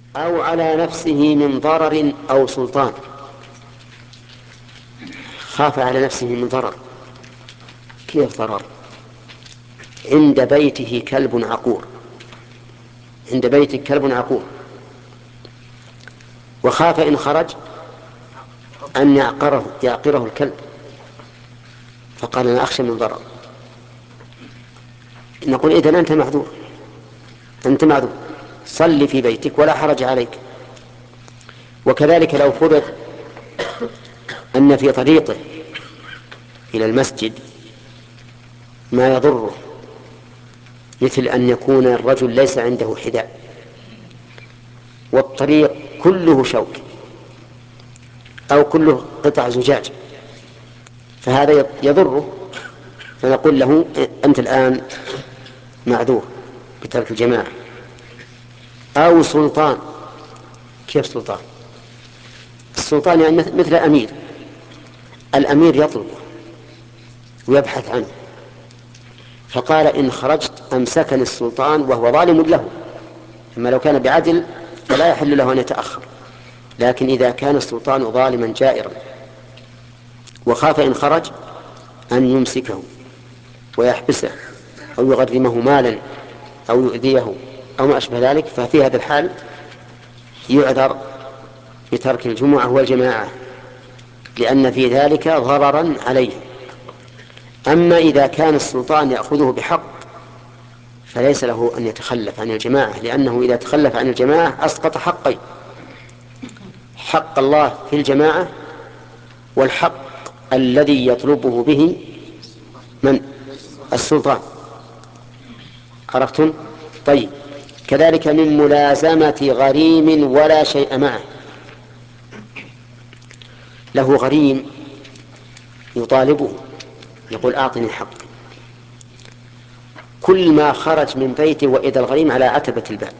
أو على نفسه من ضرر أو سلطان. خاف على نفسه من ضرر. كيف ضرر؟ عند بيته كلب عقور، عند بيتك كلب عقور، وخاف إن خرج أن يعقره الكلب، فقال أنا أخشى من ضرر. نقول إذن أنت معذور، أنت معذور، صل في بيتك ولا حرج عليك. وكذلك لو فرض أن في طريقه إلى المسجد ما يضره، مثل أن يكون الرجل ليس عنده حذاء والطريق كله شوك أو كله قطع زجاج، فهذا يضره، فنقول له أنت الآن معذور بترك الجماعة. أو سلطان. كيف سلطان؟ السلطان يعني مثل أمير، الأمير يطلبه ويبحث عنه، فقال إن خرجت أمسكني السلطان وهو ظالم له، أما لو كان بعدل فلا يحل له أن يتأخر، لكن إذا كان السلطان ظالما جائرا وخاف إن خرج أن يمسكه ويحبسه أو يغرمه مالا أو يؤذيه أو ما أشبه ذلك، ففي هذا الحال يعذر بترك الجمعة والجماعة، لأن في ذلك ضررا عليه. أما إذا كان السلطان يأخذه بحق فليس له أن يتخلف عن الجماعة، لأنه إذا تخلف عن الجماعة أسقط حقين: حق الله في الجماعة، والحق الذي يطلبه به من؟ السلطان. عرفتم؟ طيب. كذلك من ملازمة غريم ولا شيء معه. له غريم يطالبه، يقول أعطني حق، كل ما خرج من بيته وإذا الغريم على عتبة الباب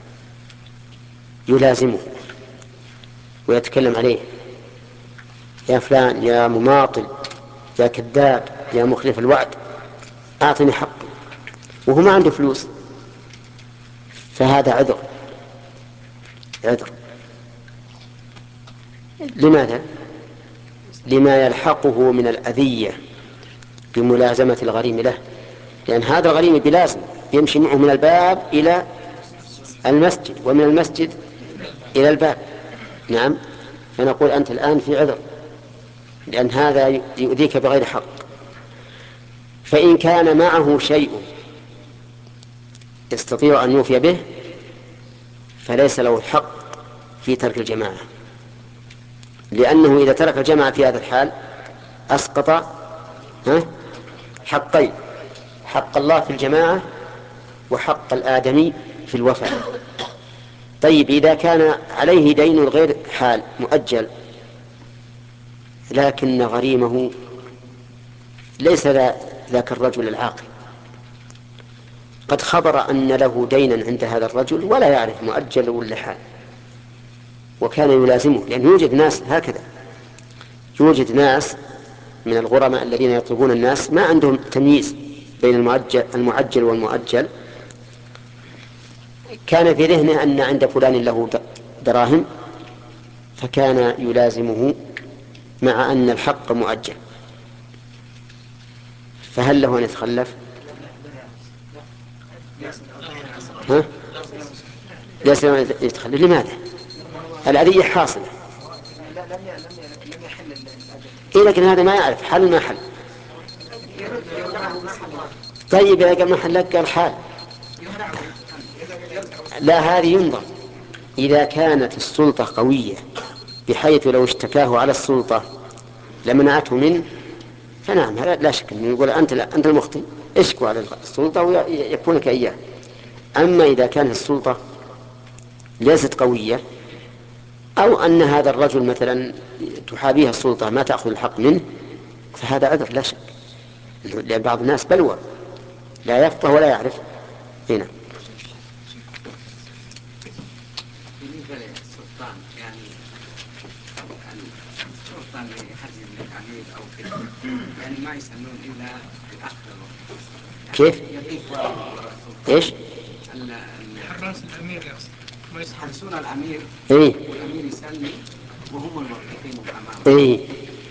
يلازمه ويتكلم عليه: يا فلان، يا مماطل، يا كذاب، يا مخلف الوعد، أعطني حقي، وهو ما عنده فلوس. فهذا عذر، عذر. لماذا؟ لما يلحقه من الأذية بملازمة الغريم له، لأن هذا الغريم بلازم يمشي معه من الباب إلى المسجد ومن المسجد إلى الباب. نعم. فنقول أنت الآن في عذر، لأن هذا يؤذيك بغير حق. فإن كان معه شيء يستطيع أن يوفي به فليس له الحق في ترك الجماعة، لأنه إذا ترك الجماعة في هذا الحال أسقط حقين: حق الله في الجماعة وحق الآدمي في الوفاء. طيب، إذا كان عليه دين غير حال مؤجل لكن غريمه ليس ذاك الرجل العاقل، قد خبر أن له دينا عند هذا الرجل ولا يعرف مؤجل ولا حال، وكان يلازمه، لأن يوجد ناس هكذا، يوجد ناس من الغرماء الذين يطلبون الناس ما عندهم تمييز بين المعجل والمؤجل. كان في ذهنه أن عند فلان له دراهم فكان يلازمه مع أن الحق مؤجل، فهل له أن يتخلف؟ ها؟ ليس له أن يتخلف. لماذا؟ الأذية حاصلة. لم يحل الأجل. إيه، لكن هذا ما يعرف حل ما حل. طيب إذا قال ما حل لك قال حال، لا، هذه ينظر. إذا كانت السلطة قوية بحيث لو اشتكاه على السلطة لمنعته منه فنعم، لا شك أنه يقول أنت المخطئ، اشكو على السلطة ويكونك إياه. أما إذا كانت السلطة ليست قوية أو أن هذا الرجل مثلا تحابيها السلطة ما تأخذ الحق منه فهذا عذر لا شك، لأن بعض الناس بلوى لا يفقه ولا يعرف. هنا بالنسبة للسلطان، يعني السلطان يحدد التعليل أو كذا، يعني ما يسمون إلا بآخر الوقت. كيف؟ يعني يضيف السلطان إيش؟ حراس الأمير يقصد. ويحرسون الأمير إيه والأمير يسلم وهم الموقفين أمامه. إيه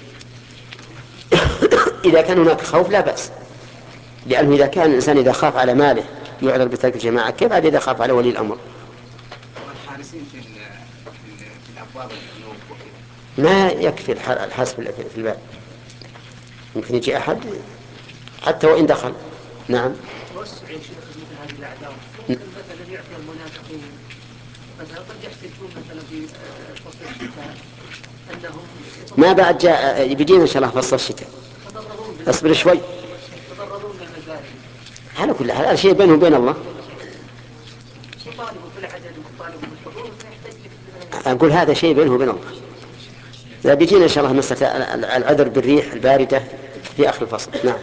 إذا كان هناك خوف لا بأس، لأنه إذا كان الإنسان إذا خاف على ماله يعذر بترك الجماعة، كيف عاد إذا خاف على ولي الأمر؟ والحارسين في الأبواب والبنوك وكذا. ما يكفي الحرس في الباب، يمكن يجي أحد حتى وإن دخل. نعم. توسع يا شيخ مثل هذه الأعذار، ممكن مثلا يعطي المنافقين مثلا قد يحتجون مثلا في فصل الشتاء أنهم ما بعد جاء بيجينا إن شاء الله فصل الشتاء، اصبر شوي. يتضررون من المزارع. على كل حال هذا شيء بينه وبين الله. يطالبوا بالعدد ويطالبوا بالحضور فيحتاج لك. أقول هذا شيء بينه وبين الله. لا بيجينا إن شاء الله مسألة العذر بالريح الباردة في آخر الفصل. نعم.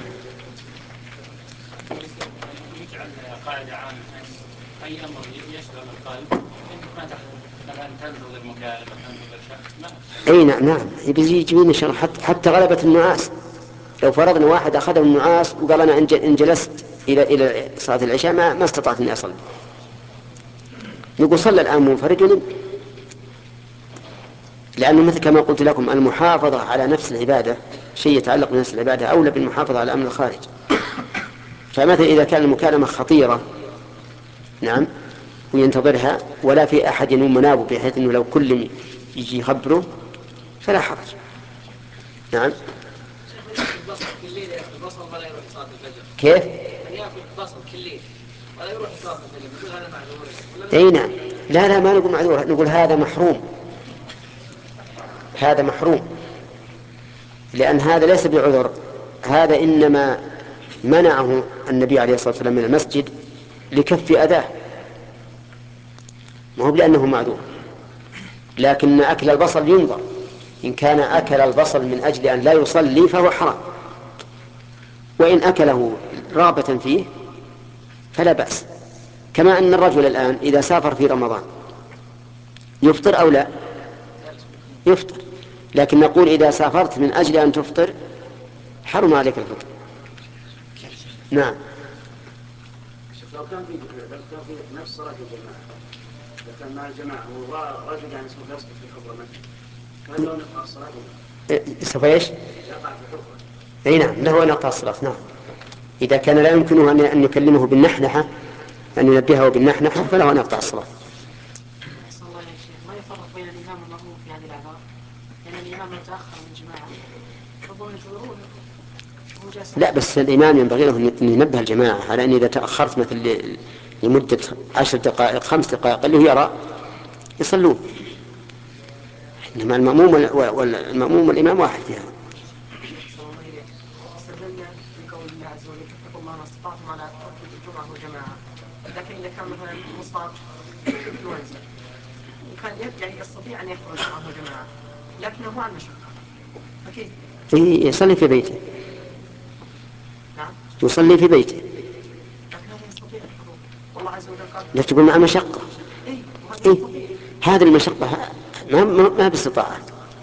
يجعل قاعدة عامة أي أمر يشغل القلب ما تحدث مثلا تنزل المكالمة تنزل الشخص. أي نعم نعم يجينا إن شاء الله حتى غلبة النعاس. لو فرضنا واحد أخذه النعاس وقال أنا إن جلست إلى صلاة العشاء ما استطعت أن أصلي، يقول صلى الآن منفرد ونم. لأنه مثل كما قلت لكم المحافظة على نفس العبادة شيء يتعلق بنفس العبادة أولى بالمحافظة على أمر الخارج. فمثلا إذا كان المكالمة خطيرة نعم وينتظرها ولا في أحد ينوم منابه بحيث أنه لو كل يجي يخبره فلا حرج. نعم. البصل كل ليل ياكل بصل ولا يروح صلاه الفجر. كيف؟ من ياكل بصل كل ليل ولا يروح صلاه الفجر نقول هذا معذور. اي نعم. لا ما نقول معذور، نقول هذا محروم. هذا محروم لأن هذا ليس بعذر، هذا إنما منعه النبي عليه الصلاة والسلام من المسجد لكف أذاه، ما هو لأنه معذور. لكن أكل البصل ينظر، إن كان أكل البصل من أجل أن لا يصلي فهو حرام، وإن أكله رغبة فيه فلا بأس. كما أن الرجل الآن إذا سافر في رمضان يفطر أو لا؟ يفطر، لكن نقول إذا سافرت من أجل أن تفطر حرم عليك الفطر. نعم. لو كان في نفس صلاة الجماعة، إذا كان مع الجماعة ورجل يعني سوف يسقط في حفرة مثلا، هل لو نقطع الصلاة سوف ايش؟ يقع في حفرة؟ اي نعم له ان يقطع الصلاة. نعم إذا كان لا يمكنه أن يكلمه بالنحنحة، أن ينبهه بالنحنحة، فله أن يقطع الصلاة. أحسن الله يا شيخ، ما يفرق بين الإمام والمأموم في هذه الأعذار؟ لأن الإمام لو تأخر من جماعة ربما ينتظرون. لا بس الإمام ينبغي له أن ينبه الجماعة على أن إذا تأخرت مثل لمدة 10 دقائق 5 دقائق اللي هو يرى يصلون، إنما المأموم والإمام واحد فيها. استدلنا بقول الله عز وجل اتقوا الله ما استطعتم على ترك الجمعة والجماعة، لكن إذا كان مثلا مصاب انفلونزا وكان يعني يستطيع أن يحضر الجمعة والجماعة لكنه مع المشقة أكيد يصلي في بيته. نعم يصلي في بيته لكنه يستطيع الحضور، والله عز وجل قال لا تقول مع مشقة. هذه المشقة ما باستطاعة،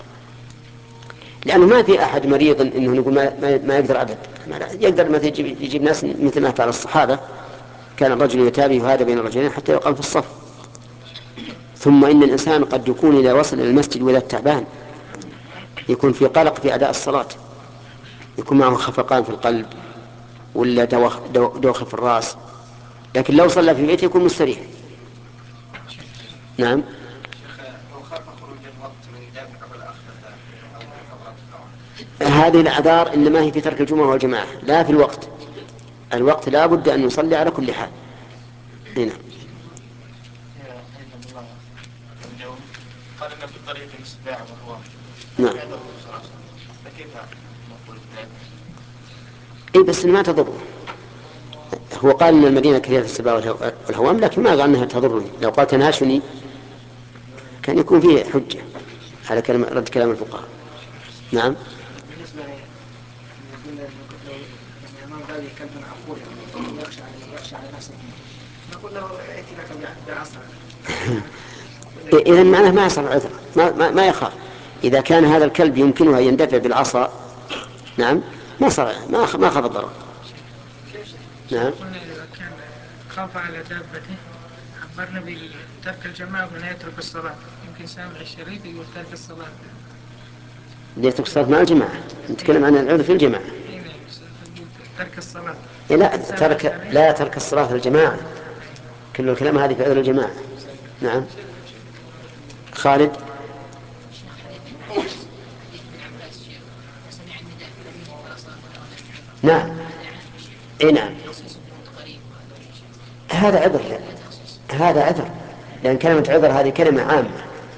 لأنه ما في أحد مريض إنه نقول ما يقدر أبد، يقدر مثلا يجيب ناس مثل ما فعل الصحابة، كان الرجل يتابع هذا بين الرجلين حتى يقام في الصف. ثم إن الإنسان قد يكون إذا وصل إلى المسجد وإذا تعبان يكون في قلق في أداء الصلاة، يكون معه خفقان في القلب ولا دوخة في الرأس، لكن لو صلى في بيته يكون مستريح. نعم. لو خاف خروج الوقت من دافع والأخذ أو فقط هذه الأعذار إنما هي في ترك الجمعة والجماعة لا في الوقت. الوقت لا بد أن يصلي على كل حال. هنا قال إن في الطريق سباع وهو نعم. فكيف نقول بذلك؟ إيه بس ما تضر. هو قال إن المدينة كثيرة السباع والهوام، لكن ما قال أنها تضرني. لو قال تنهشني كان يكون فيه حجة على رد كلام الفقهاء. نعم. بالنسبة لو يعني أمام ذلك كلب عقور يعني يخشى على نفسه نقول له ائتي لك بعصا. إذا معناه ما يصير عذر، ما يخاف. إذا كان هذا الكلب يمكنه أن يندفع بالعصا نعم ما خاف الضرر. نعم. قلنا إذا كان خاف على دابته أخبرنا بترك الجماعة ولا يترك الصلاة. يمكن سامع الشريف يقول ترك الصلاة. يترك الصلاة مع الجماعة. نتكلم عن العذر في الجماعة. ترك الصلاة. لا ترك الصلاة في الجماعة. كل الكلام هذه في عذر الجماعة. نعم. خالد. نعم. اي نعم. هذا عذر. لا. هذا عذر، لأن كلمة عذر هذه كلمة عامة.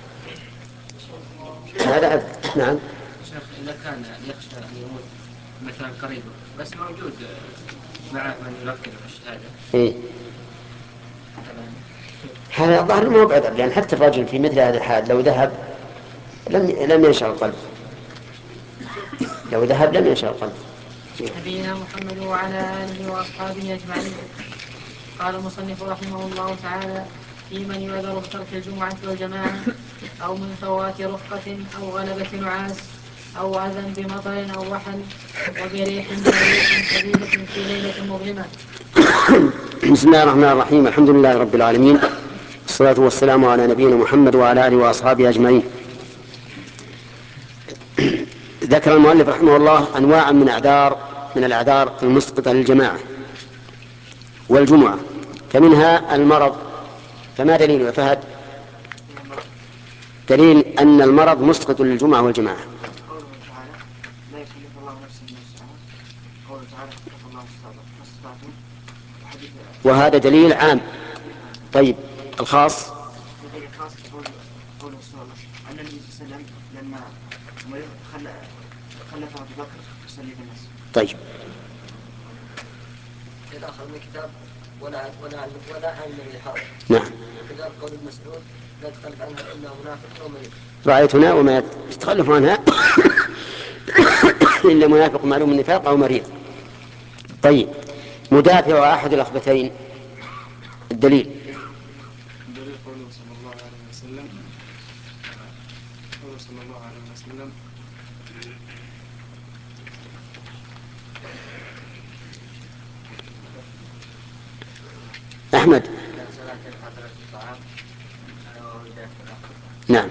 هذا عذر. نعم. شيخ إذا كان يخشى أن يموت مثلا قريب بس موجود معه من يلقن الشهادة. إيه؟ هذا الظاهر ما هو بعذر، لأن حتى الرجل في مثل هذا الحال لو ذهب لم ينشأ القلب. لو ذهب لم ينشأ القلب. نبينا محمد وعلى آله وأصحابه أجمعين. قال المصنف رحمه الله تعالى: في من يعذر بترك الجمعة والجماعة أو من فوات رفقة أو غلبة نعاس أو أذى بمطر أو وحل وبريح باردة شديدة في ليلة مظلمة. بسم الله الرحمن الرحيم. الحمد لله رب العالمين، والصلاة والسلام على نبينا محمد وعلى آله وأصحابه أجمعين. ذكر المؤلف رحمه الله أنواعا من الأعذار المسقطة للجماعة والجمعة، فمنها المرض. فما دليل يا فهد؟ دليل أن المرض مسقط للجمعة والجماعة. قوله تعالى: لا يكلف الله نفسا إلا وسعها. قوله تعالى: اتقوا الله ما استطعتم. وهذا دليل عام. طيب الخاص؟ دليل خاص قوله صلى الله عليه وسلم أن النبي صلى الله عليه وسلم لما خلف أبو بكر يصلي بالناس. طيب. الآخر من الكتاب ولا عن النبي حاضر. نعم. وكذلك قول ابن مسعود: لا تخلف عنها إلا منافق أو مريض. رأيتنا وما يتخلف عنها إلا منافق معلوم النفاق أو مريض. طيب، مدافع أحد الأخبثين. الدليل قوله صلى الله عليه وسلم: أحمد. نعم.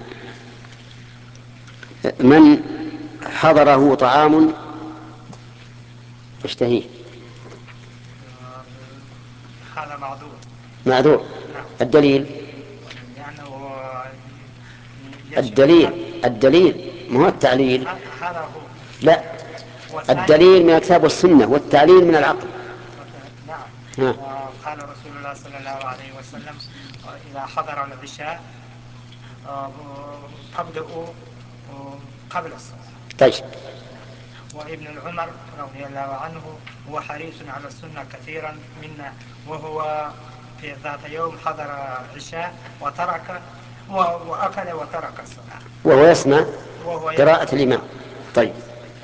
من حضره طعام يشتهيه هذا معذور. الدليل الدليل ما هو التعليل. هذا هو. لا، الدليل من الكتاب والسنة والتعليل من العقل. نعم. قال رسول الله صلى الله عليه وسلم: إذا حضر العشاء فابدأوا قبل الصلاة. طيب. وابن العمر رضي الله عنه هو حريص على السنة كثيرا منا، وهو في ذات يوم حضر عشاء وترك وأكل وترك الصلاة وهو يسمع قراءة الإمام. طيب،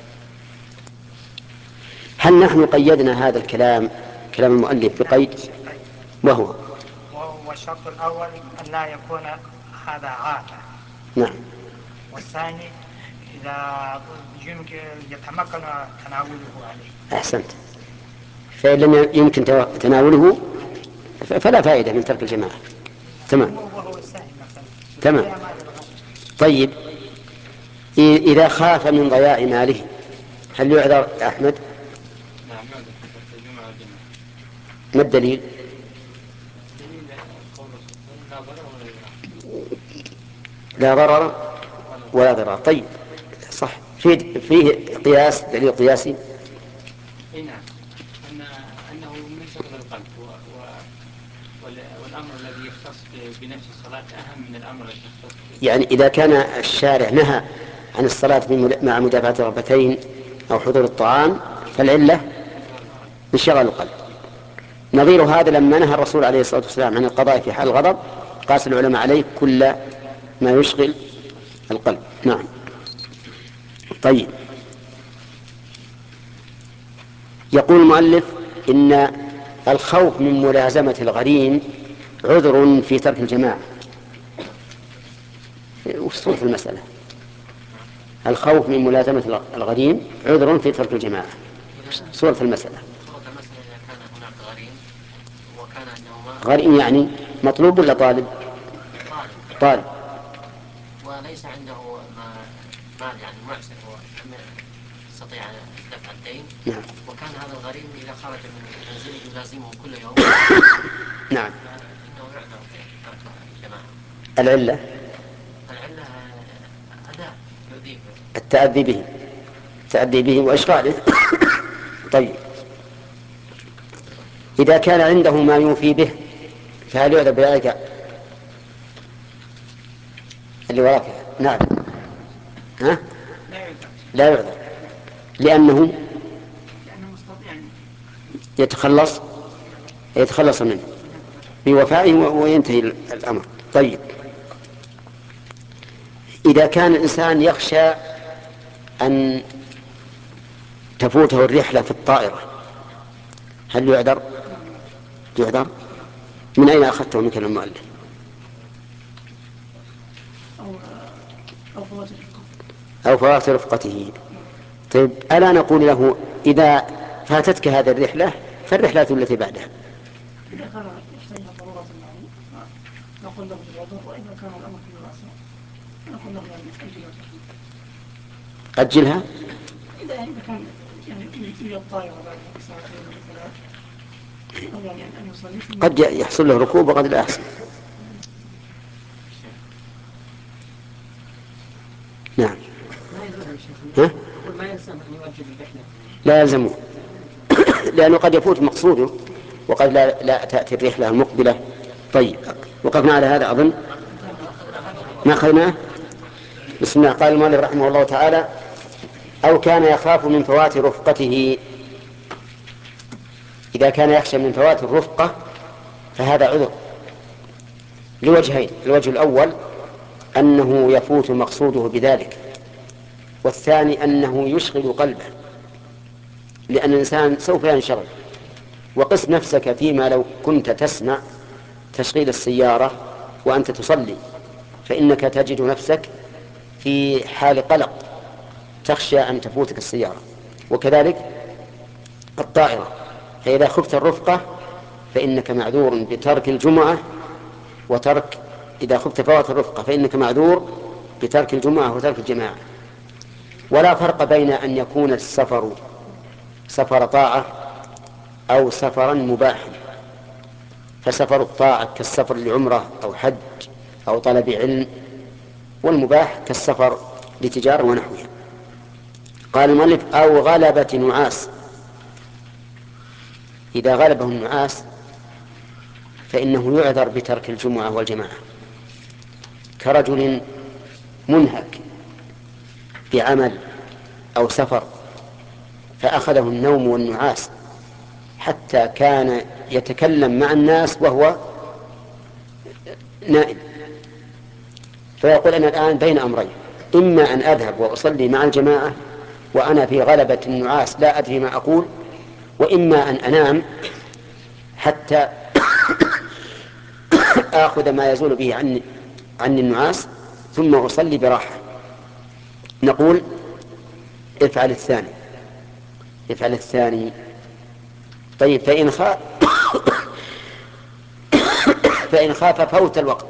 هل نحن قيدنا هذا الكلام كلام المؤلف بقيد؟ وهو الشرط الأول أن لا يكون هذا عادة. نعم. والثاني إذا يمكن يتمكن تناوله عليه. أحسنت. فإن لم يمكن تناوله فلا فائدة من ترك الجماعة. تمام. تمام. طيب، إذا خاف من ضياع ماله هل يعذر يا أحمد؟ نعم يعذر في ترك الجمعة والجماعة. ما الدليل؟ لا ضرر ولا ضرار. طيب صح. فيه قياس، دليل قياسي. نعم، أنه من شغل القلب والأمر الذي يختص بنفس الصلاة أهم من الأمر الذي يختص يعني إذا كان الشارع نهى عن الصلاة مع مدافعة الرغبتين أو حضور الطعام فالعلة انشغال القلب. نظير هذا لما نهى الرسول عليه الصلاة والسلام عن القضاء في حال الغضب قاس العلماء عليه كل ما يشغل القلب. نعم. طيب، يقول المؤلف إن الخوف من ملازمة الغريم عذر في ترك الجماعة. وش صورة المسألة؟ الخوف من ملازمة الغريم عذر في ترك الجماعة. صورة المسألة. صورة المسألة إذا كان هناك غريم وكان أنهما غريم يعني مطلوب ولا طالب؟ طالب. وليس عنده مال يعني معسر هو يستطيع دفع الدين. نعم. وكان هذا الغريم إذا خرج من منزله يلازمه كل يوم. نعم. فإنه يعذر في ترك الجماعة. العلة أداء يؤذيه. التأذي به وإشغاله. طيب، إذا كان عنده ما يوفي به فهل يعذر بذلك؟ اللي وراك. نعم. ها؟ لا يعذر لأنه مستطيع يتخلص منه بوفائه وينتهي الأمر. طيب، إذا كان الإنسان يخشى أن تفوته الرحلة في الطائرة هل يعذر؟ من أين أخذته من كلام المؤلف؟ أو فوات رفقته. طيب، ألا نقول له إذا فاتتك هذه الرحلة فالرحلة التي بعدها؟ إذا كان يحتاج ضرورة معه نقول له بالعذر، وإذا كان الأمر في رأسه نقول له أجلها. إذا كان في الطائرة بعد ساعتين أو ثلاث أو أن يصلي قد يحصل له ركوب وقد لا يحصل. نعم. ما يلزم أن يؤجل الرحلة. لا يلزمه لأنه قد يفوت مقصوده وقد لا تأتي الرحلة المقبلة. طيب، وقفنا على هذا أظن ما أخذناه. بسم الله. قال المؤلف رحمه الله تعالى: أو كان يخاف من فوات رفقته. إذا كان يخشى من فوات الرفقة فهذا عذر لوجهين: الوجه الأول أنه يفوت مقصوده بذلك، والثاني أنه يشغل قلبه، لأن الإنسان سوف ينشغل. وقس نفسك فيما لو كنت تسمع تشغيل السيارة وأنت تصلي، فإنك تجد نفسك في حال قلق تخشى أن تفوتك السيارة. وكذلك الطائرة، فإذا خفت الرفقة فإنك معذور بترك الجمعة إذا خفت فوات الرفقة فإنك معذور بترك الجمعة وترك الجماعة. ولا فرق بين أن يكون السفر سفر طاعة أو سفرا مباحا. فسفر الطاعة كالسفر لعمرة أو حج أو طلب علم، والمباح كالسفر لتجارة ونحوها. قال المؤلف: أو غلبة نعاس. إذا غلبه النعاس فإنه يعذر بترك الجمعة والجماعة، كرجل منهك بعمل أو سفر فأخذه النوم والنعاس حتى كان يتكلم مع الناس وهو نائم، فيقول: أنا الآن بين أمرين، إما أن أذهب وأصلي مع الجماعة وأنا في غلبة النعاس لا أدري ما أقول، وإما أن أنام حتى آخذ ما يزول به عني النعاس ثم أصلي براحة. نقول: افعل الثاني. طيب، فإن خاف فوت الوقت،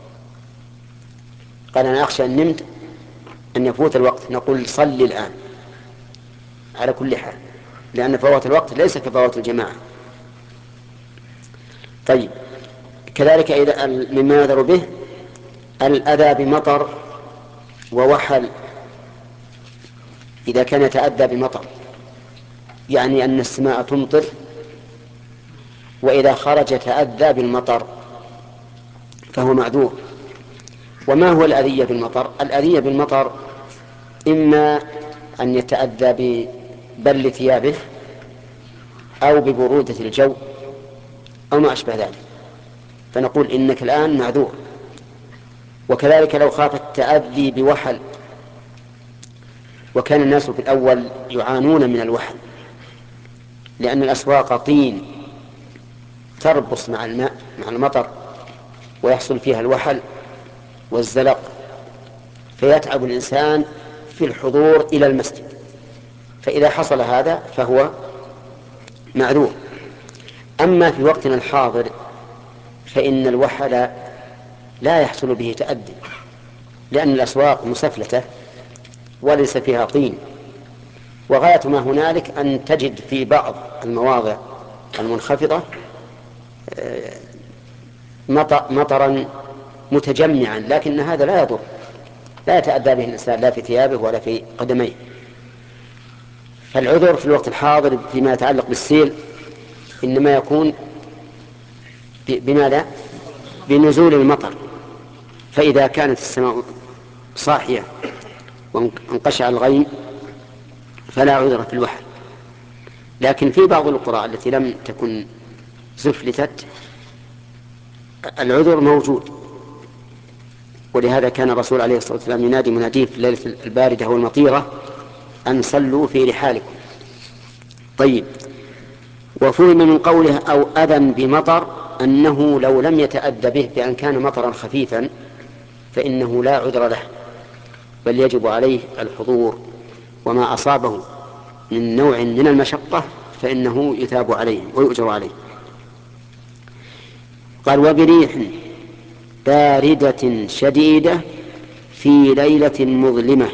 قال: أنا أخشى أن نمت أن يفوت الوقت، نقول: صلي الآن على كل حال، لأن فوات الوقت ليس كفوات الجماعة. طيب، كذلك إذا مما يعذر به الأذى بمطر ووحل. إذا كان يتأذى بمطر يعني أن السماء تمطر، وإذا خرج تأذى بالمطر فهو معذور. وما هو الأذية بالمطر؟ الأذية بالمطر إما أن يتأذى ببل ثيابه أو ببرودة الجو أو ما أشبه ذلك، فنقول: إنك الآن معذور. وكذلك لو خاف التأذي بوحل، وكان الناس في الأول يعانون من الوحل لأن الأسواق طين تربص مع الماء مع المطر ويحصل فيها الوحل والزلق، فيتعب الإنسان في الحضور إلى المسجد، فإذا حصل هذا فهو معذور. أما في وقتنا الحاضر فإن الوحل لا يحصل به تأدي، لأن الأسواق مسفلتة وليس فيها طين، وغاية ما هنالك أن تجد في بعض المواضع المنخفضة مطرا متجمعا، لكن هذا لا يضر، لا يتأذى به الإنسان لا في ثيابه ولا في قدميه. فالعذر في الوقت الحاضر فيما يتعلق بالسيل إنما يكون بماذا؟ بنزول المطر. فإذا كانت السماء صاحية وانقشع الغيم فلا عذر في الوحل. لكن في بعض القرى التي لم تكن زفلتت العذر موجود، ولهذا كان الرسول عليه الصلاة والسلام ينادي مناديه في الليلة الباردة والمطيرة أن صلوا في رحالكم. طيب، وفهم من قوله أو أذى بمطر أنه لو لم يتأذى به بأن كان مطرا خفيفا فإنه لا عذر له، بل يجب عليه الحضور، وما أصابه من نوع من المشقة فإنه يثاب عليه ويؤجر عليه. قال وبريح باردة شديدة في ليلة مظلمة.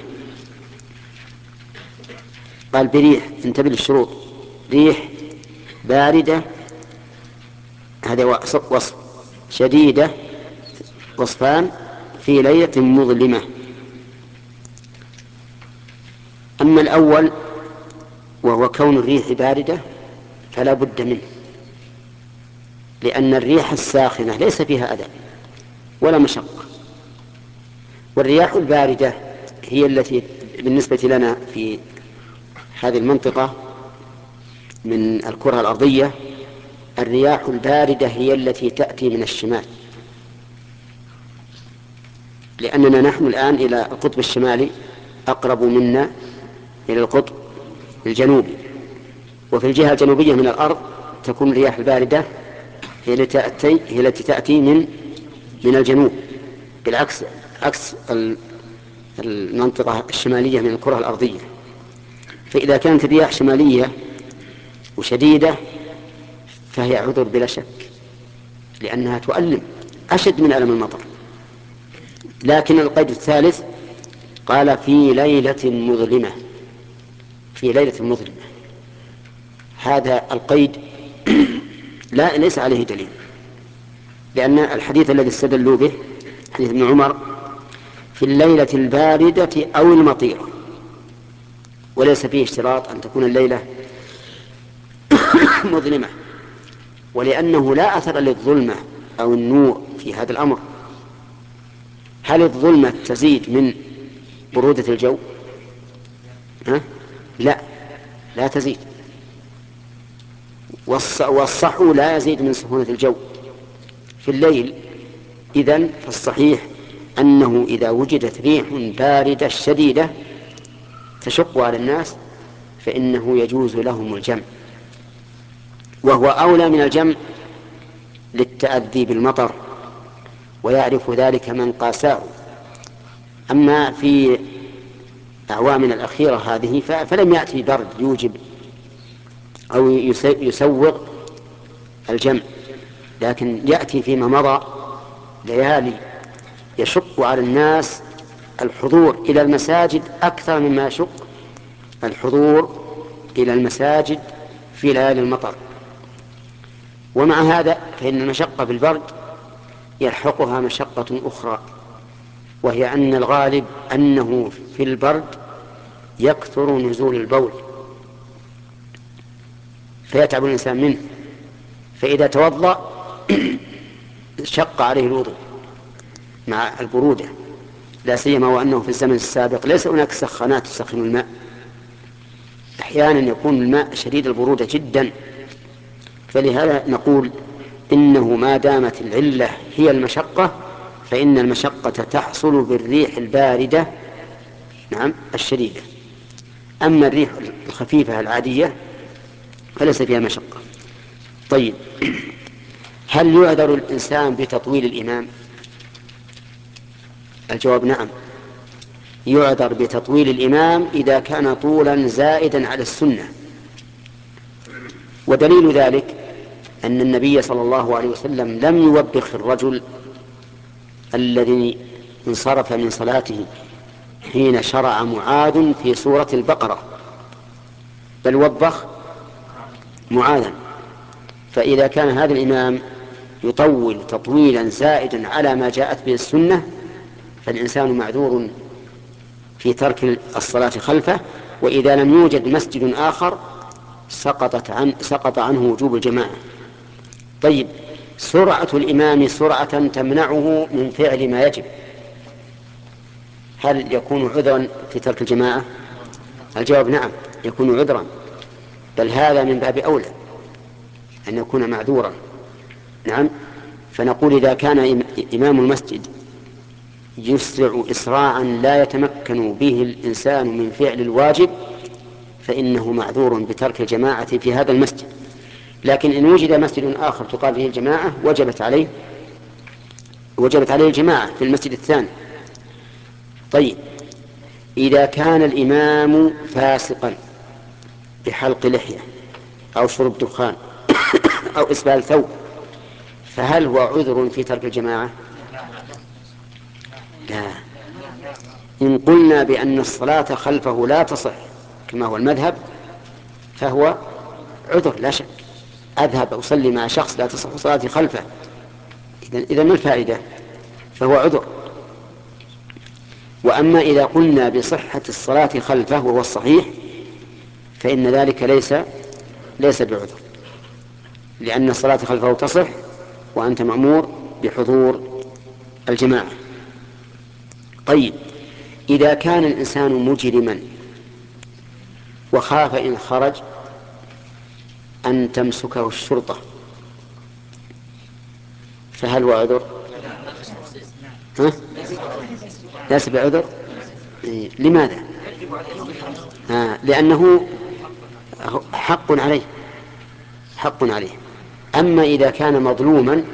قال بريح، انتبه للشروط، ريح باردة هذا وصف، شديدة وصفان، في ليلة مظلمة. أما الأول وهو كون الريح باردة فلا بد منه، لأن الريح الساخنة ليس فيها أذى ولا مشقة، والرياح الباردة هي التي بالنسبة لنا في هذه المنطقة من الكرة الأرضية، الرياح الباردة هي التي تأتي من الشمال، لأننا نحن الآن إلى القطب الشمالي أقرب منا إلى القطب الجنوبي، وفي الجهة الجنوبية من الأرض تكون الرياح الباردة هي التي تأتي من الجنوب، بالعكس عكس المنطقة الشمالية من الكرة الأرضية. فإذا كانت الرياح شمالية وشديدة فهي عذر بلا شك، لأنها تؤلم أشد من ألم المطر. لكن القيد الثالث قال في ليلة مظلمة، في ليلة مظلمة، هذا القيد ليس عليه دليل، لأن الحديث الذي استدلوا به حديث ابن عمر في الليلة الباردة أو المطيرة، وليس فيه اشتراط أن تكون الليلة مظلمة، ولأنه لا أثر للظلمة أو النور في هذا الأمر. هل الظلمة تزيد من برودة الجو؟ لا تزيد، والصحو لا يزيد من سخونة الجو في الليل. إذن فالصحيح أنه إذا وجدت ريح باردة شديدة تشق على الناس فإنه يجوز لهم الجمع، وهو أولى من الجمع للتأذي بالمطر، ويعرف ذلك من قاساه. أما في أعوامنا الأخيرة هذه فلم يأتي برد يوجب أو يسوغ الجمع، لكن يأتي فيما مضى ليالي يشق على الناس الحضور إلى المساجد أكثر مما يشق الحضور إلى المساجد في ليالي المطر. ومع هذا فإن المشقة بالبرد يلحقها مشقة أخرى، وهي أن الغالب أنه في البرد يكثر نزول البول فيتعب الإنسان منه، فإذا توضأ شق عليه الوضوء مع البرودة، لا سيما وأنه في الزمن السابق ليس هناك سخانات تسخن الماء، أحيانا يكون الماء شديد البرودة جدا. فلهذا نقول إنه ما دامت العلة هي المشقة فإن المشقة تحصل بالريح الباردة الشديدة. أما الريح الخفيفة العادية فليس فيها مشقة. طيب، هل يعذر الإنسان بتطويل الإمام؟ الجواب نعم، يعذر بتطويل الإمام إذا كان طولا زائدا على السنة. ودليل ذلك أن النبي صلى الله عليه وسلم لم يوبخ الرجل الذي انصرف من صلاته حين شرع معاذ في سورة البقرة، بل وبخ معاذا. فإذا كان هذا الإمام يطول تطويلا زائدا على ما جاءت به السنة فالإنسان معذور في ترك الصلاة خلفه. وإذا لم يوجد مسجد آخر سقط عنه وجوب الجماعة. طيب، سرعة الإمام سرعة تمنعه من فعل ما يجب، هل يكون عذرا في ترك الجماعة؟ الجواب نعم، يكون عذرا، بل هذا من باب أولى أن يكون معذورا. نعم. فنقول إذا كان إمام المسجد يسرع إسراعا لا يتمكن به الإنسان من فعل الواجب فإنه معذور بترك الجماعة في هذا المسجد. لكن إن وجد مسجد آخر تقام فيه الجماعة وجبت عليه الجماعة في المسجد الثاني. طيب، إذا كان الإمام فاسقا بحلق لحية أو شرب دخان أو إسبال ثوب فهل هو عذر في ترك الجماعة؟ لا. إن قلنا بأن الصلاة خلفه لا تصح كما هو المذهب فهو عذر لا شك. أذهب أصلي مع شخص لا تصح صلاتي خلفه، إذن ما الفائدة؟ فهو عذر. وأما إذا قلنا بصحة الصلاة خلفه وهو الصحيح فإن ذلك ليس بعذر، لأن الصلاة خلفه تصح وأنت مأمور بحضور الجماعة. طيب، إذا كان الإنسان مجرما وخاف إن خرج أن تمسكه الشرطة فهل هو عذر؟ ليس بعذر. لماذا؟ لأنه حق عليه. أما إذا كان مظلوما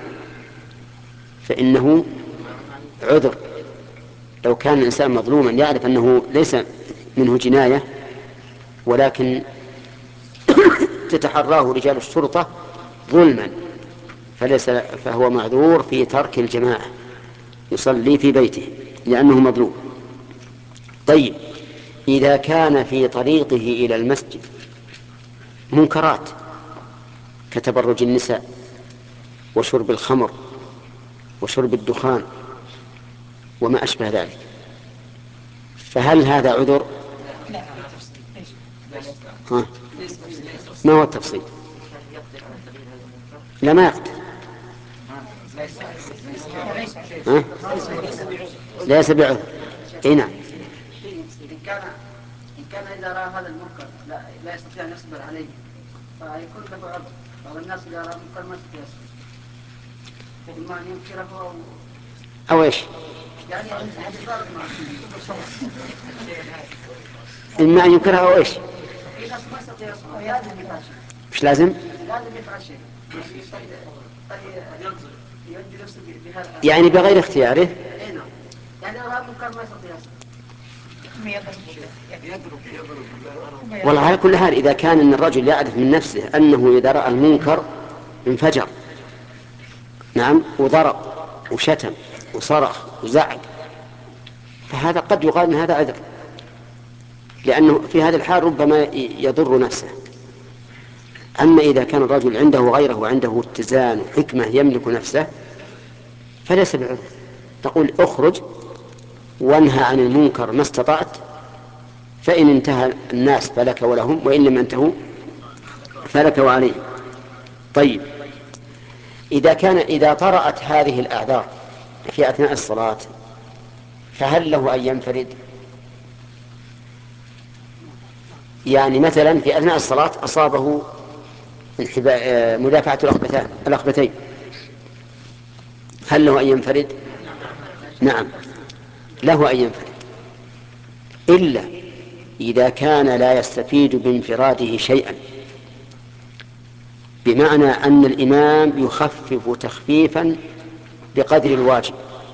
فإنه عذر. لو كان الإنسان مظلوما يعرف أنه ليس منه جناية ولكن تتحراه رجال الشرطة ظلما فهو معذور في ترك الجماعة، يصلي في بيته لأنه مظلوم. طيب، إذا كان في طريقه إلى المسجد منكرات كتبرج النساء وشرب الخمر وشرب الدخان وما أشبه ذلك فهل هذا عذر؟ ما هو التفصيل؟ لا، ما يقدر. ليس بعذر. نعم. إن كان إذا رأى هذا المنكر لا يستطيع أن يصبر عليه فيكون له عذر. بعض الناس إذا رأى المنكر ما يستطيع يصبر، إما أن ينكره أو إيش؟ يعني إما أن ينكره أو إيش؟ مش لازم؟ يعني بغير اختياره. والله على كل حال إذا كان إن الرجل يعرف من نفسه أنه إذا رأى المنكر انفجر، نعم، وضرب وشتم وصرخ وزعق فهذا قد يقال أن هذا عذر، لأنه في هذا الحال ربما يضر نفسه. أما إذا كان الرجل عنده غيره وعنده اتزان وحكمة يملك نفسه فليس بعذر. تقول اخرج وانهى عن المنكر ما استطعت، فإن انتهى الناس فلك ولهم وإن لم ينتهوا فلك وعليهم. طيب، إذا طرأت هذه الأعذار في أثناء الصلاة فهل له أن ينفرد؟ يعني مثلا في أثناء الصلاة أصابه مدافعة الأخبتين هل له أن ينفرد؟ نعم، له أن ينفرد، إلا إذا كان لا يستفيد بانفراده شيئا، بمعنى أن الإمام يخفف تخفيفا بقدر الواجب،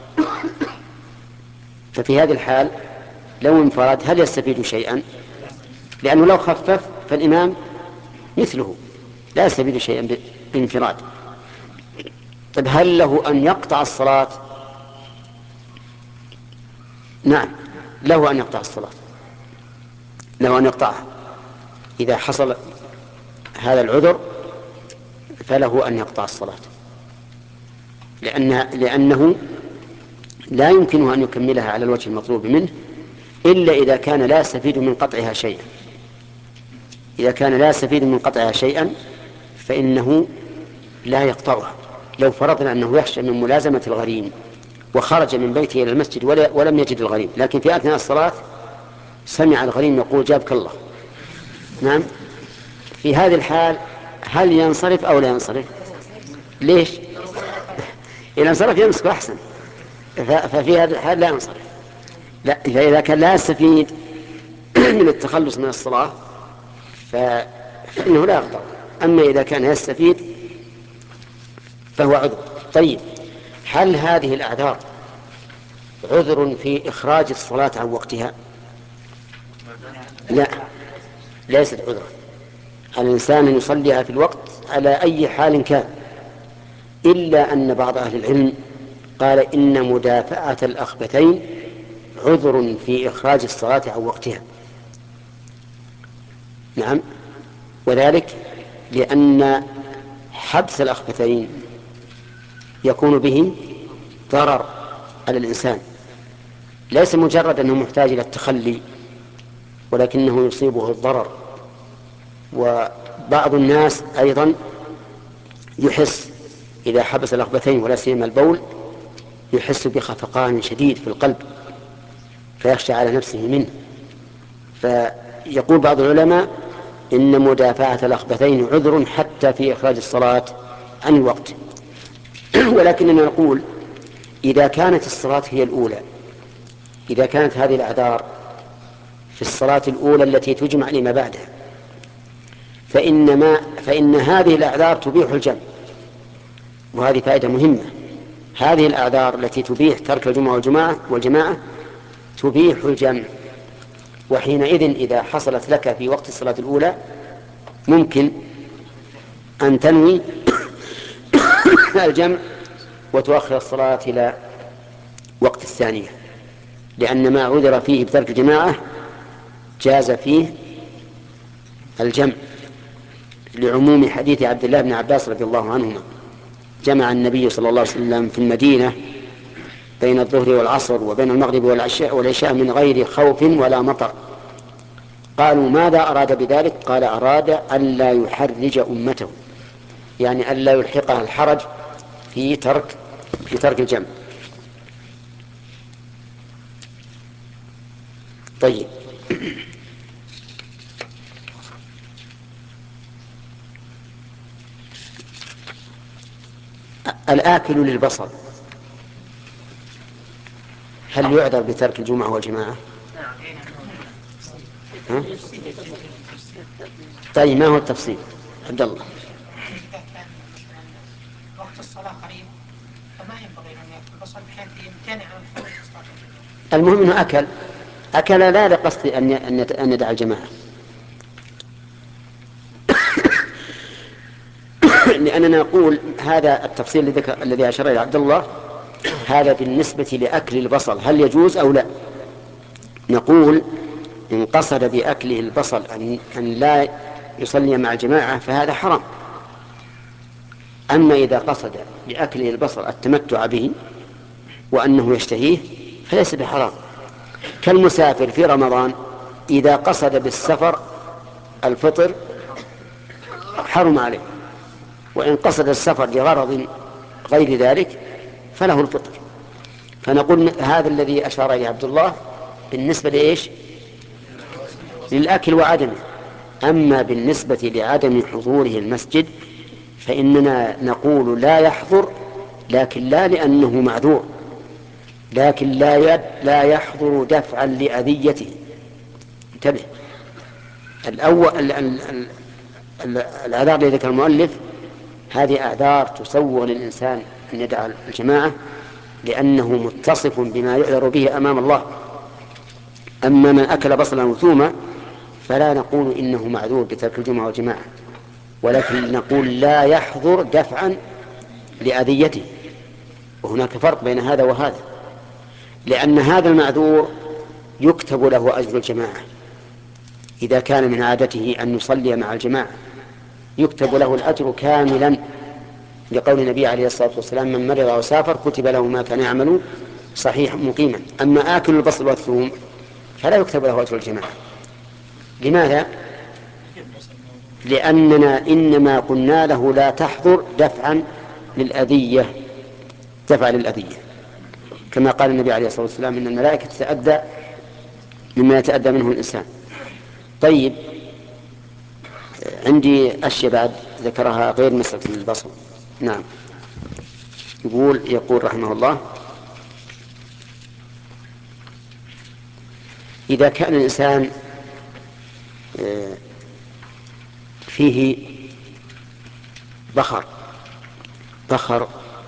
ففي هذه الحال لو انفرد هل يستفيد شيئا؟ لأنه لو خفف فالإمام مثله لا يستفيد شيئا بانفراد. طيب هل له أن يقطع الصلاة؟ نعم، له أن يقطع الصلاة، له أن يقطعها إذا حصل هذا العذر، فله أن يقطع الصلاة، لأنه لا يمكنه أن يكملها على الوجه المطلوب منه إلا إذا كان لا يستفيد من قطعها شيئا. إذا كان لا يستفيد من قطعها شيئا فإنه لا يقطعها. لو فرضنا أنه يخشى من ملازمة الغريم وخرج من بيته إلى المسجد ولم يجد الغريم، لكن في أثناء الصلاة سمع الغريم يقول جابك الله، نعم، في هذه الحال هل ينصرف أو لا ينصرف؟ ليش؟ إذا انصرف يمسك أحسن، ففي هذه الحال لا ينصرف. لا، فإذا كان لا يستفيد من التخلص من الصلاة فإنه لا يقطع. أما إذا كان يستفيد فهو عذر. طيب هل هذه الأعذار عذر في إخراج الصلاة عن وقتها؟ لا، ليست عذرا. الإنسان يصليها في الوقت على أي حال كان، إلا أن بعض أهل العلم قال إن مدافعة الأخبثين عذر في إخراج الصلاة عن وقتها. نعم، وذلك لأن حبس الأخبثين يكون به ضرر على الإنسان، ليس مجرد أنه محتاج إلى التخلي، ولكنه يصيبه الضرر. وبعض الناس أيضا يحس إذا حبس الأخبثين ولا سيما البول يحس بخفقان شديد في القلب فيخشى على نفسه منه. فيقول بعض العلماء إن مدافعة الأخبثين عذر حتى في إخراج الصلاة عن الوقت. ولكننا نقول إذا كانت الصلاة هي الأولى، إذا كانت هذه الأعذار في الصلاة الأولى التي تجمع لما بعدها، فإن هذه الأعذار تبيح الجمع. وهذه فائدة مهمة، هذه الأعذار التي تبيح ترك الجمعة والجماعة تبيح الجمع. وحينئذ إذا حصلت لك في وقت الصلاة الأولى ممكن أن تنوي الجمع وتؤخر الصلاة إلى وقت الثانية، لأن ما عذر فيه بترك الجماعة جاز فيه الجمع، لعموم حديث عبد الله بن عباس رضي الله عنهما: جمع النبي صلى الله عليه وسلم في المدينة بين الظهر والعصر وبين المغرب والعشاء من غير خوف ولا مطر. قالوا ماذا أراد بذلك؟ قال أراد ألا يحرج أمته، يعني ألا يلحقها الحرج في ترك الجمع. طيب الآكل للبصر هل يعذر بترك الجمعة والجماعة؟ ها؟ طيب ما هو التفصيل؟ عبد الله. وقت الصلاة قريب فما ينبغي أن يأكل البصل بحيث يمتنع عن الخروج في الصلاة. المهم أنه أكل لا لقصد أن يدع الجماعة. لأننا نقول هذا التفصيل الذي أشار إلى عبد الله هذا بالنسبة لأكل البصل هل يجوز أو لا. نقول إن قصد بأكله البصل أن لا يصلي مع الجماعة فهذا حرام. أما إذا قصد بأكله البصل التمتع به وأنه يشتهيه فليس بحرام. كالمسافر في رمضان إذا قصد بالسفر الفطر حرم عليه، وإن قصد السفر لغرض غير ذلك فله الفطر. فنقول هذا الذي أشار إليه عبد الله بالنسبة لإيش؟ للأكل وعدمه. أما بالنسبة لعدم حضوره المسجد فإننا نقول لا يحضر، لكن لا لأنه معذور، لكن لا يحضر دفعا لأذيته. انتبه، الأول الأعذار التي ذكر المؤلف هذه أعذار تسوغ للإنسان أن يدع الجماعة لأنه متصف بما يعذر به أمام الله. أما من أكل بصلا وثوما فلا نقول إنه معذور بترك الجمعة والجماعة، ولكن نقول لا يحضر دفعا لأذيته، وهناك فرق بين هذا وهذا، لأن هذا المعذور يكتب له أجر الجماعة إذا كان من عادته أن يصلي مع الجماعة، يكتب له الأجر كاملا، لقول النبي عليه الصلاة والسلام: من مرض أو سافر كتب له ما كان يعمل صحيح مقيما. أما آكل البصل والثوم فلا يكتب له أجر الجماعة. لماذا؟ لأننا إنما قلنا له لا تحضر دفعا للأذية، دفع للأذية، كما قال النبي عليه الصلاة والسلام: إن الملائكة تتأذى مما يتأذى منه الإنسان. طيب، عندي أشياء بعد ذكرها غير مسألة البصر. نعم. يقول رحمه الله: إذا كان الإنسان فيه بخر،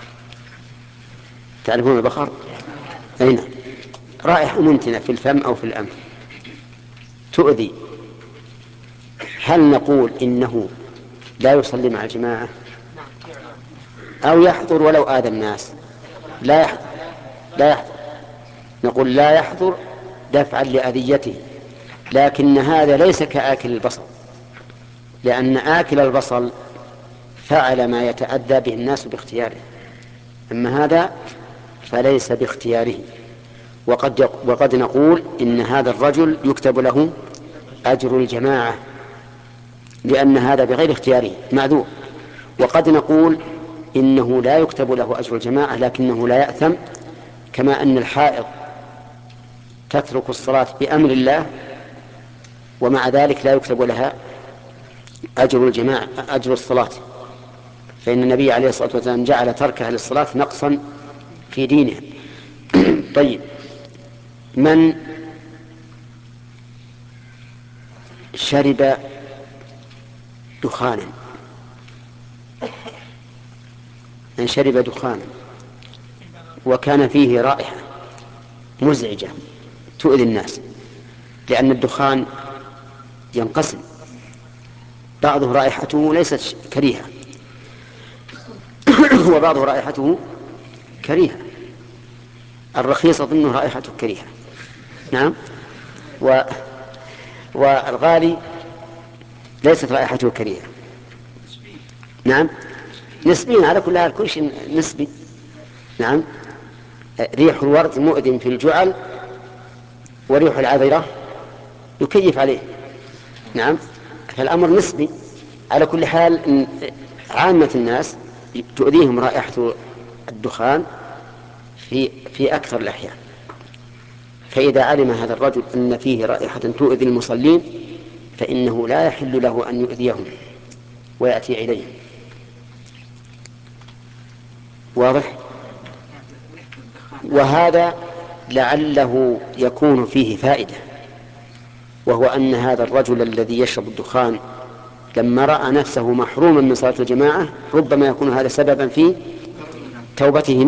تعرفون البخر؟ أين؟ رائحة منتنة في الفم أو في الأنف تؤذي، هل نقول إنه لا يصلي مع الجماعة أو يحضر ولو آذى الناس؟ لا يحضر. نقول لا يحضر دفعا لأذيته، لكن هذا ليس كآكل البصل، لأن آكل البصل فعل ما يتأذى به الناس باختياره، أما هذا فليس باختياره. وقد نقول إن هذا الرجل يكتب له أجر الجماعة لأن هذا بغير اختياره معذور. وقد نقول إنه لا يكتب له أجر الجماعة لكنه لا يأثم، كما أن الحائض تترك الصلاة بأمر الله ومع ذلك لا يكتب لها أجر الجماعة، أجر الصلاة، فإن النبي عليه الصلاة والسلام جعل تركها للصلاة نقصا في دينها. طيب، من شرب دخانا وكان فيه رائحة مزعجة تؤذي الناس، لأن الدخان ينقسم، بعضه رائحته ليست كريهة وبعضه رائحته كريهة، الرخيص أظنه رائحته كريهة، نعم، والغالي ليست رائحته كريهة، نعم، نسبيا على كل شيء نسبي، نعم. ريح الورد مؤذن في الجعل وريح العذرة يكيف عليه، نعم، فالأمر نسبي. على كل حال عامة الناس تؤذيهم رائحة الدخان في أكثر الأحيان، فإذا علم هذا الرجل أن فيه رائحة تؤذي المصلين فإنه لا يحل له أن يؤذيهم ويأتي إليهم. واضح؟ وهذا لعله يكون فيه فائدة، وهو أن هذا الرجل الذي يشرب الدخان لما رأى نفسه محروما من صلاة الجماعة ربما يكون هذا سببا في توبته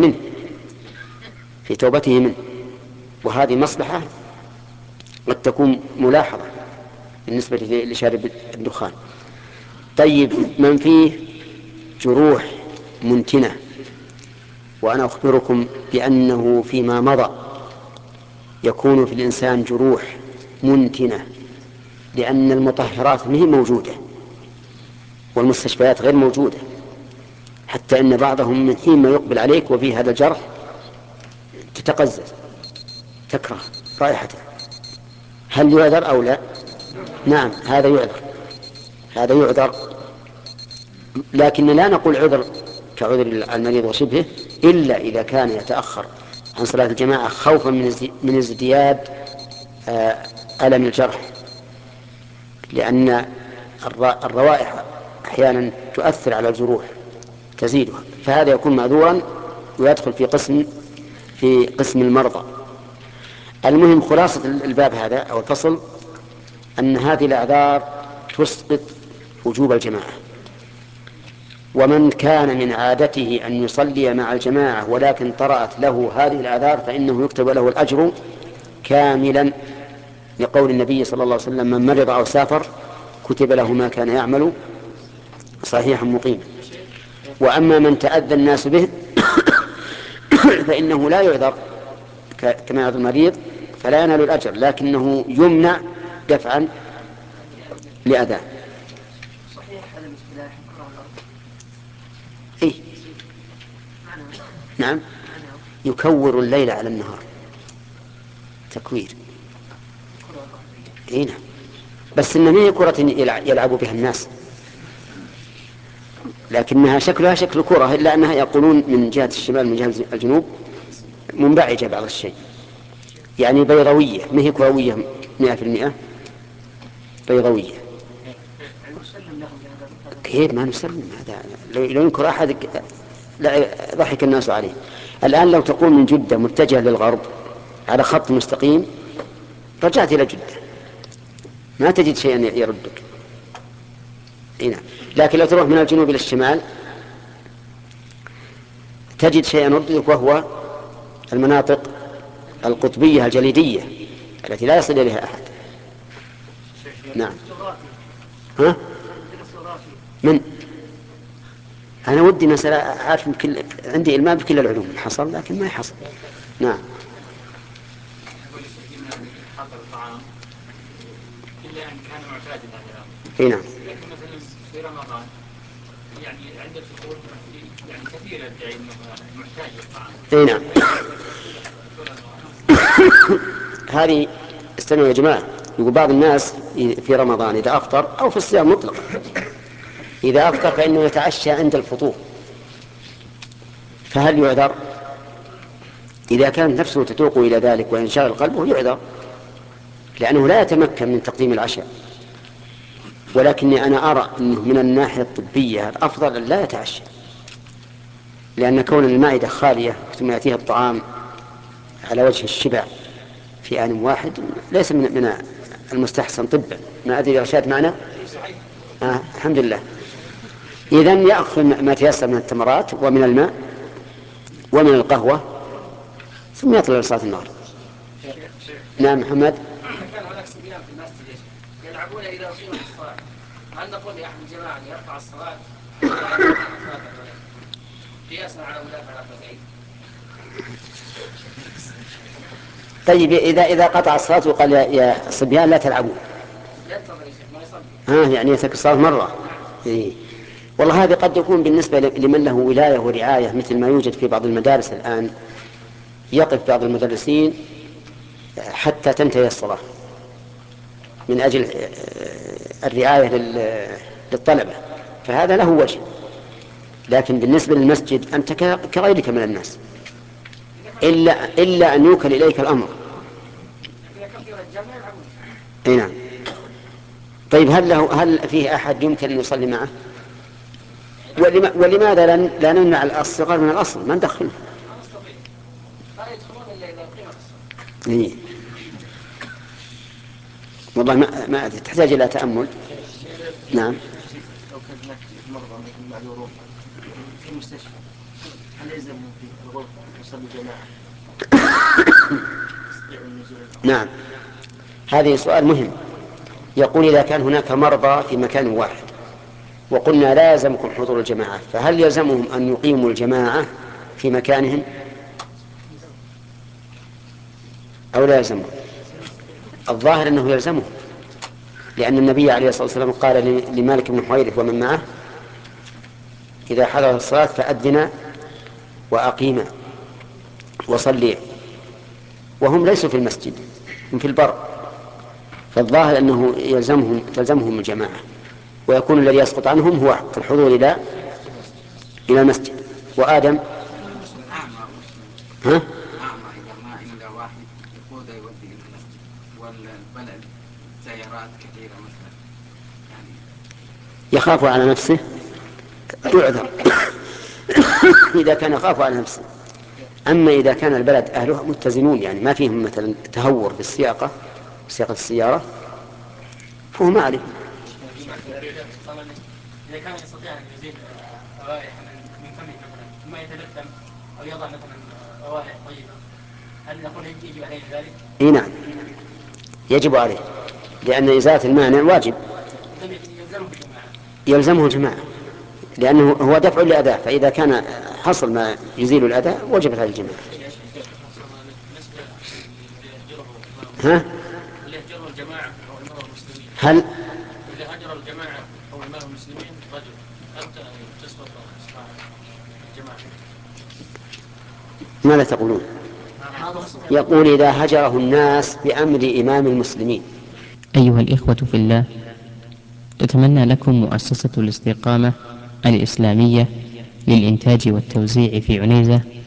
منه، وهذه مصلحة قد تكون ملاحظة بالنسبة لشارب الدخان. طيب، من فيه جروح منتنة، وأنا أخبركم بأنه فيما مضى يكون في الإنسان جروح منتنة لأن المطهرات ما هي موجودة والمستشفيات غير موجودة، حتى أن بعضهم من حين ما يقبل عليك وفي هذا الجرح تتقزز تكره رائحته، هل يعذر أو لا؟ نعم، هذا يعذر، لكن لا نقول عذر كعذر المريض وشبهه إلا إذا كان يتأخر عن صلاة الجماعة خوفا من ازدياد ألم الجرح، لأن الروائح أحيانا تؤثر على الجروح تزيدها، فهذا يكون معذورا ويدخل في قسم المرضى. المهم خلاصة الباب هذا أو الفصل أن هذه الأعذار تسقط وجوب الجماعة، ومن كان من عادته أن يصلي مع الجماعة ولكن طرأت له هذه الأعذار فإنه يكتب له الأجر كاملا، لقول النبي صلى الله عليه وسلم: من مرض أو سافر كتب له ما كان يعمل صحيحا مقيما. وأما من تأذى الناس به فإنه لا يعذر كما يعذر المريض فلا ينال الأجر، لكنه يمنع دفعا لأذاه. صحيح هذا الاصطلاح كرة على الأرض. إيه؟ نعم، يكور الليل على النهار، تكوير. إيه نعم، بس إن ما هي كرة يلعب بها الناس، لكنها شكلها شكل كرة، إلا أنها يقولون من جهة الشمال من جهة الجنوب منبعجة بعض الشيء، يعني بيضاوية، ما هي كروية 100%، بيضاوية. كيف ما نسلم؟ هذا لو ينكر أحد لا ضحك الناس عليه. الآن لو تقول من جدة متجه للغرب على خط مستقيم رجعت إلى جدة ما تجد شيئا يردك. هنا. لكن لو تروح من الجنوب إلى الشمال تجد شيئا يردك، وهو المناطق القطبية الجليدية التي لا يصل إليها أحد. نعم. ها؟ من؟ أنا ودي مسألة عارف عندي إلمام بكل العلوم حصل لكن ما يحصل. نعم. حضر الطعام إلا أن كان معتادا على إيه نعم. لكن مثلا في رمضان يعني عند الفطور يعني كثير يدعي أنه محتاج للطعام. إيه نعم. هذه استمعوا يا جماعة، يقول بعض الناس في رمضان إذا أفطر أو في الصيام مطلقا إذا أفطر فإنه يتعشى عند الفطور، فهل يعذر؟ إذا كانت نفسه تتوق إلى ذلك وينشغل قلبه يعذر، لأنه لا يتمكن من تقديم العشاء. ولكني أنا أرى أنه من الناحية الطبية الأفضل أن لا يتعشى، لأن كون المعدة خالية ثم يأتيها الطعام على وجه الشبع في آن واحد ليس من المستحسن طبا. ما أدري إرشاد معنا؟ الحمد لله. إذن يأخذ ما تيسر من التمرات ومن الماء ومن القهوة ثم يطلع لصلاة النهار. نعم محمد. كان هناك صبيان في المسجد يلعبون إذا أقيمت الصلاة، هل نقول لأحد الجماعة أن يرفع الصلاة قياسا على مدافع الركعتين؟ طيب إذا قطع الصلاة وقال يا صبيان لا تلعبون، يعني يترك الصلاة مرة. إيه. والله هذا قد يكون بالنسبة لمن له ولاية ورعاية، مثل ما يوجد في بعض المدارس الآن، يقف بعض المدرسين حتى تنتهي الصلاة من أجل الرعاية للطلبة، فهذا له وجه. لكن بالنسبة للمسجد أنت كغيرك من الناس، إلا أن يوكل إليك الأمر. أي نعم. طيب هل فيه أحد يمكن أن يصلي معه؟ ولماذا لا نمنع الصغار من الأصل؟ ما ندخله. إيه. والله ما أدري، تحتاج إلى تأمل. نعم. لو كان هناك مرضى مثل معذورون في المستشفى هل يلزمهم في الغرفة يصلي جماعة؟ نعم، هذه سؤال مهم. يقول إذا كان هناك مرضى في مكان واحد وقلنا لا يلزمكم حضور الجماعة، فهل يلزمهم أن يقيموا الجماعة في مكانهم أو لا يلزمهم؟ الظاهر أنه يلزمهم، لأن النبي عليه الصلاة والسلام قال لمالك بن حويرث ومن معه إذا حضر الصلاة فأذنا وأقيما وصليا، وهم ليسوا في المسجد، هم في البر، فالظاهر أنه تلزمهم الجماعة، ويكون الذي يسقط عنهم هو الحضور إلى المسجد. وآدم ها؟ أعمى إذا ما عنده واحد يقوده يودي إلى المسجد، والبلد سيارات كثيرة مثلا يعني يخاف على نفسه يعذر إذا كان يخاف على نفسه. أما إذا كان البلد أهلها متزنون يعني ما فيهم مثلا تهور في سياقة السيارة فهو ما عليه. إذا كان يستطيع أن يزيل روائح من فمه مثلا ثم يتلثم أو يضع مثلا روائح طيبة، هل نقول يجب عليه ذلك؟ إيه نعم يجب عليه، لأن إزالة المانع واجب. يلزمه الجماعة. يلزمه الجماعة لأنه هو دفع لأذاه، فإذا كان حصل ما يزيل الأذى وجبت على الجماعة. ها؟ اللي يهجره الجماعة أو إمام المسلمين، هل اللي هجر الجماعة أو إمام المسلمين رجل، هل تسقط إصلاح الجماعة؟ ماذا تقولون؟ يقول إذا هجره الناس بأمر إمام المسلمين. أيها الإخوة في الله، تتمنى لكم مؤسسة الاستقامة الإسلامية للإنتاج والتوزيع في عنيزة